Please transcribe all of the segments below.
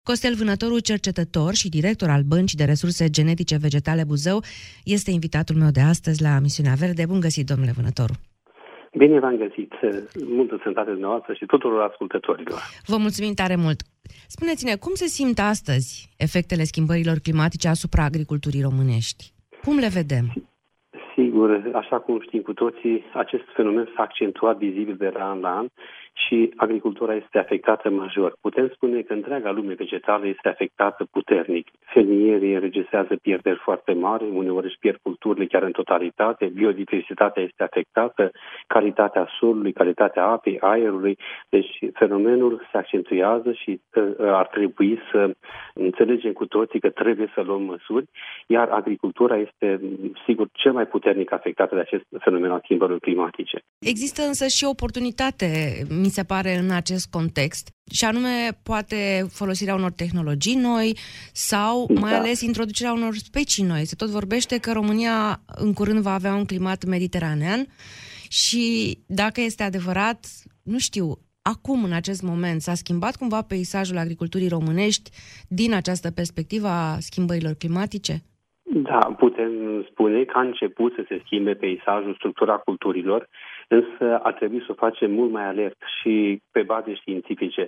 Costel Vânătoru, cercetător și director al Băncii de Resurse Genetice Vegetale Buzău, este invitatul meu de astăzi la Misiunea Verde. Bun găsit, domnule Vânătoru! Bine v-am găsit! Multă sănătate dumneavoastră și tuturor ascultătorilor! Vă mulțumim tare mult! Spuneți-ne, cum se simt astăzi efectele schimbărilor climatice asupra agriculturii românești? Cum le vedem? Sigur, așa cum știm cu toții, acest fenomen s-a accentuat vizibil de la an la an și agricultura este afectată major. Putem spune că întreaga lume vegetală este afectată puternic. Fermierii înregistrează pierderi foarte mari, uneori își pierd culturile chiar în totalitate, biodiversitatea este afectată, calitatea solului, calitatea apei, aerului. Deci fenomenul se accentuează și ar trebui să înțelegem cu toții că trebuie să luăm măsuri, iar agricultura este, sigur, cel mai puternic afectată de acest fenomen al schimbărilor climatice. Există însă și oportunitate, mi se pare, în acest context, și anume poate folosirea unor tehnologii noi sau mai ales introducerea unor specii noi. Se tot vorbește că România în curând va avea un climat mediteranean și dacă este adevărat, nu știu, acum, în acest moment, s-a schimbat cumva peisajul agriculturii românești din această perspectivă a schimbărilor climatice? Da, putem spune că a început să se schimbe peisajul, structura culturilor, însă ar trebui să o facem mult mai alert și pe baze științifice.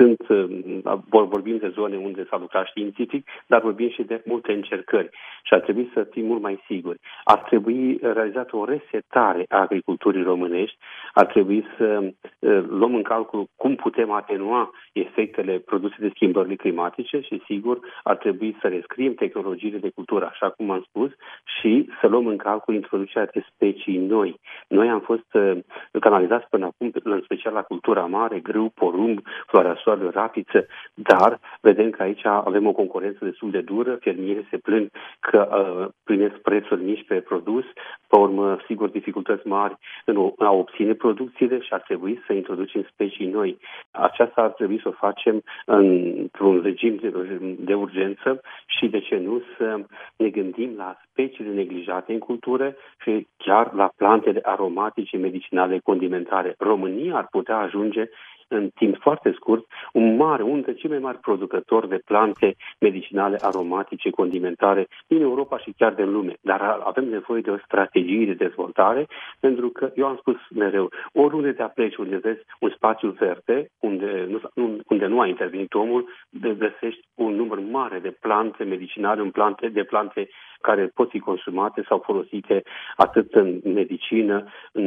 Vorbim de zone unde s-a lucrat științific, dar vorbim și de multe încercări și ar trebui să fim mult mai siguri. Ar trebui realizată o resetare a agriculturii românești, ar trebui să luăm în calcul cum putem atenua efectele produse de schimbările climatice și, sigur, ar trebui să rescriem tehnologiile de cultură, așa cum am spus, și să luăm în calcul introducerea de specii noi. Noi am fost canalizați până acum, în special la cultura mare, grâu, porumb, floarea soarelui, rapiță, dar vedem că aici avem o concurență destul de dură, fermierii se plâng că primesc prețuri mici pe produs, pe urmă, sigur, dificultăți mari în a obține producțiile și ar trebui să introducem specii noi. Aceasta ar trebui să o facem într-un regim de urgență și, de ce nu, să ne gândim la speciile neglijate în cultură și chiar la plantele aromatice, medicinale, condimentare. România ar putea ajunge în timp foarte scurt, unul dintre cei mai mari producători de plante medicinale, aromatice, condimentare din Europa și chiar din lume. Dar avem nevoie de o strategie de dezvoltare, pentru că, eu am spus mereu, oriunde te apleci, unde vezi un spațiu verde, unde nu a intervenit omul, găsești un număr mare de plante medicinale, de plante care pot fi consumate sau folosite atât în medicină,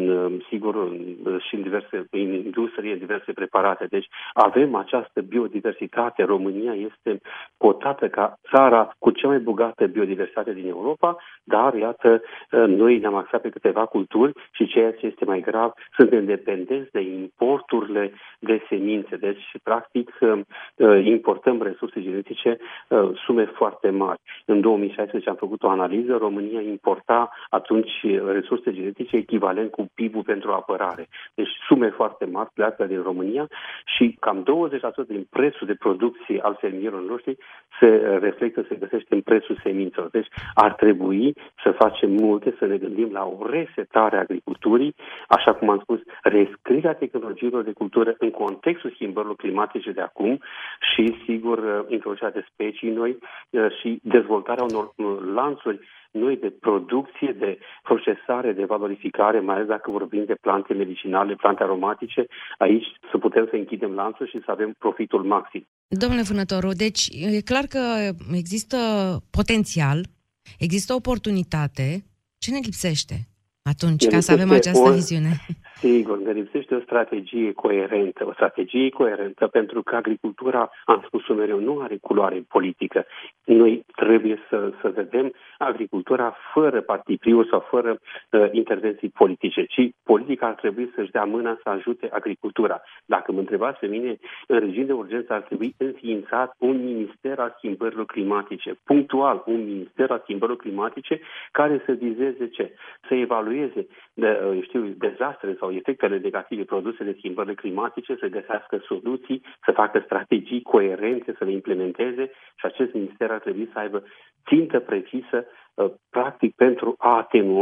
și în diverse industrie, în diverse preparate. Deci avem această biodiversitate. România este cotată ca țara cu cea mai bogată biodiversitate din Europa, dar, iată, noi ne-am axat pe câteva culturi și ceea ce este mai grav, suntem dependenți de importurile de semințe. Deci, practic, importăm resurse genetice, sume foarte mari. În 2016 am făcut o analiză, România importa atunci resurse genetice echivalent cu PIB-ul pentru apărare. Deci sume foarte mari pleacă din România și cam 20% din prețul de producție al fermierilor noștri se găsește în prețul semințelor. Deci ar trebui să facem multe, să ne gândim la o resetare a agriculturii, așa cum am spus, rescrierea tehnologiilor de cultură în contextul schimbărilor climatice de acum și, sigur, introducerea de specii noi și dezvoltarea unor lanțuri noi de producție, de procesare, de valorificare, mai ales dacă vorbim de plante medicinale, plante aromatice, aici să putem să închidem lanțul și să avem profitul maxim. Domnule Vânătoru, deci e clar că există potențial, există oportunitate. Ce ne lipsește atunci ca să avem această viziune? Sigur, ne lipsește o strategie coerentă, pentru că agricultura, am spus-o mereu, nu are culoare politică. Noi trebuie să vedem agricultura fără partipriuri sau fără intervenții politice, ci politica ar trebui să-și dea mâna să ajute agricultura. Dacă mă întrebați pe mine, în regim de urgență ar trebui înființat un minister al schimbărilor climatice, punctual, un minister al schimbărilor climatice care să vizeze ce? Să evalueze dezastrele sau efectele negative produse de schimbările climatice, să găsească soluții, să facă strategii coerente, să le implementeze și acest minister ar trebui să aibă țintă precisă, practic, pentru a atenua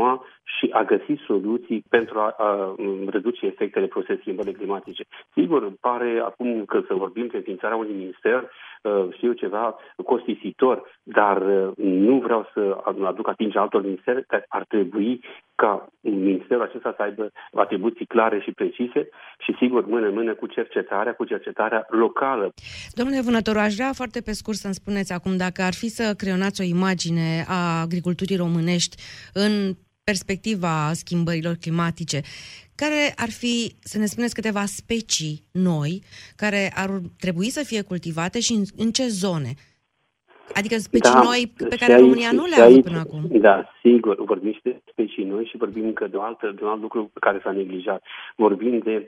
și a găsi soluții pentru a reduce efectele procesului schimbării climatice. Sigur, pare acum că să vorbim de înființarea unui minister, știu ceva costisitor, dar nu vreau să aduc atingere altor ministere, dar ar trebui ca ministerul acesta să aibă atribuții clare și precise și, sigur, mână-mână cu cercetarea locală. Domnule Vânătoru, aș vrea foarte pe scurt să-mi spuneți acum, dacă ar fi să creionați o imagine a agriculturii românești în perspectiva schimbărilor climatice, care ar fi, să ne spuneți, câteva specii noi care ar trebui să fie cultivate și în ce zone? Adică specii noi pe care România nu le-a avut până acum. Da, sigur, vorbim și de specii noi și vorbim încă de un alt lucru care s-a neglijat. Vorbim de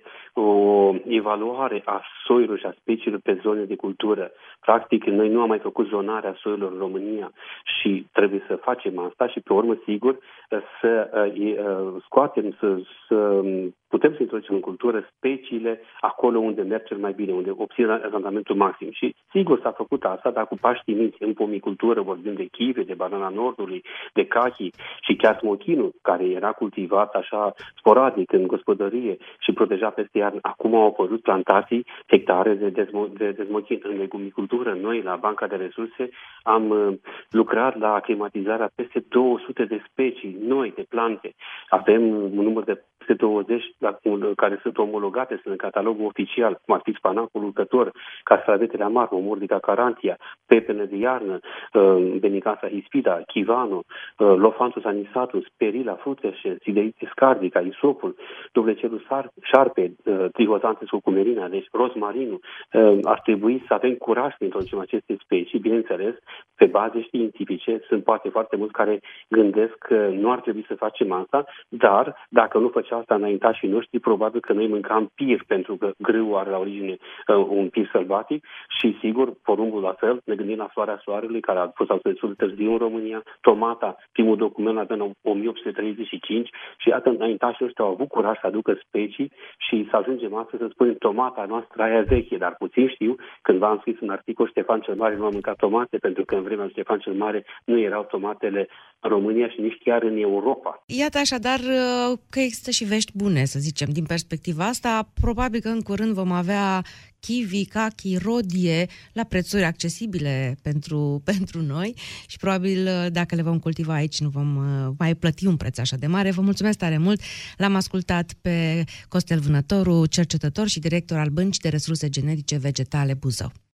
o evaluare a soiurilor și a speciilor pe zone de cultură. Practic, noi nu am mai făcut zonarea soiurilor în România și trebuie să facem asta și, pe urmă, sigur, să scoatem, să putem să introducem în cultură speciile acolo unde merg cel mai bine, unde obțin randamentul maxim. Și, sigur, s-a făcut asta, dar cu pași timiți în pomicultură, vorbim de chive, de banana nordului, de cachi și chiar smochinul, care era cultivat așa sporadic în gospodărie și protejat peste iarnă. Acum au apărut plantații, hectare de smochin. În legumicultură, noi, la Banca de Resurse, am lucrat la aclimatizarea peste 200 de specii noi de plante. Avem un număr de peste 20 care sunt omologate, sunt în catalogul oficial, cum ar fi spanacul lucător, castravetele amar, Momordica carantia, pepene de iarnă, Benicasa hispida, chivano, Lophanthus anisatus, Perila fruteșe, Sideritis cardica, isopul, dovlecelul șarpe, Trihosantes cucumerina, deci rosmarinul. Ar trebui să avem curaj să introducem aceste specii, bineînțeles, pe baze științifice. Sunt poate foarte mulți care gândesc că nu ar trebui să facem asta, dar dacă nu făcea asta înaintașii noștri, probabil că noi mâncam pir, pentru că grâul are la origine un pir sălbatic și, sigur, porumbul la fel. Ne gândim la floarea soarelui, care a fost destul de târziu în România, tomata, primul document avea în 1835 și iată, înaintașii noștri au avut curaj să aducă specii și să ajungem astăzi să spunem tomata noastră aia veche, dar puțin știu, cândva am scris un articol, Ștefan cel Mare nu a mâncat tomate, pentru că în vremea lui Ștefan cel Mare nu erau tomatele în România și nici chiar în Europa. Iată așadar că există și vești bune, să zicem, din perspectiva asta. Probabil că în curând vom avea kiwi, cachi, rodie la prețuri accesibile pentru noi și probabil dacă le vom cultiva aici nu vom mai plăti un preț așa de mare. Vă mulțumesc tare mult. L-am ascultat pe Costel Vânătoru, cercetător și director al Băncii de Resurse Genetice Vegetale Buzău.